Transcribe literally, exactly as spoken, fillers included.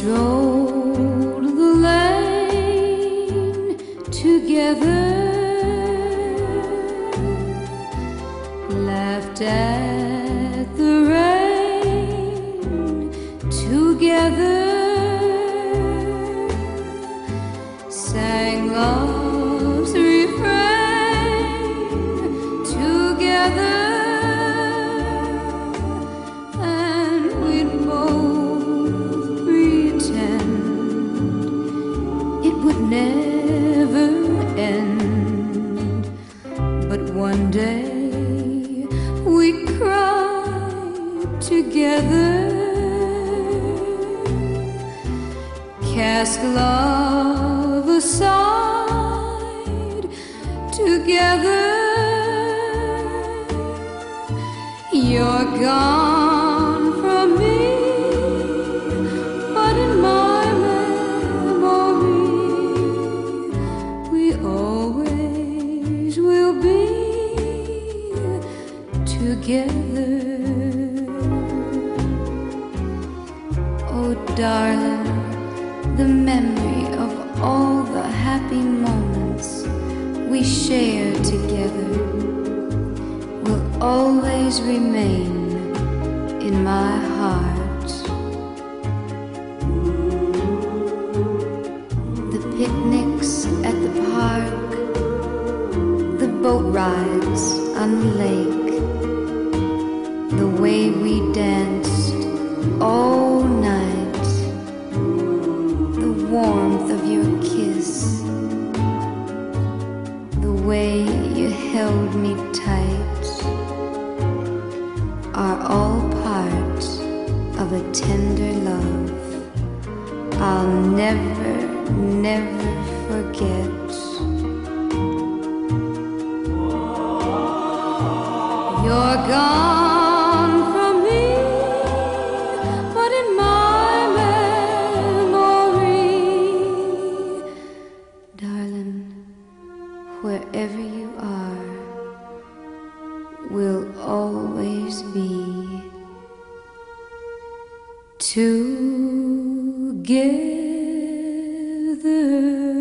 strolled the lane together, laughed at the rain together, sang love's refrain together. Never end, but one day we cried together, cast love aside together. You're gone from me, but in my always will be together. Oh darling, the memory of all the happy moments we shared together will always remain in my heart. The picnics at the park, the boat rides on the lake, the way we danced all night, the warmth of your kiss, the way you held me tight, are all part of a tender love I'll never, never forget. You're gone from me, but in my memory, darling, wherever you are, we'll always be together.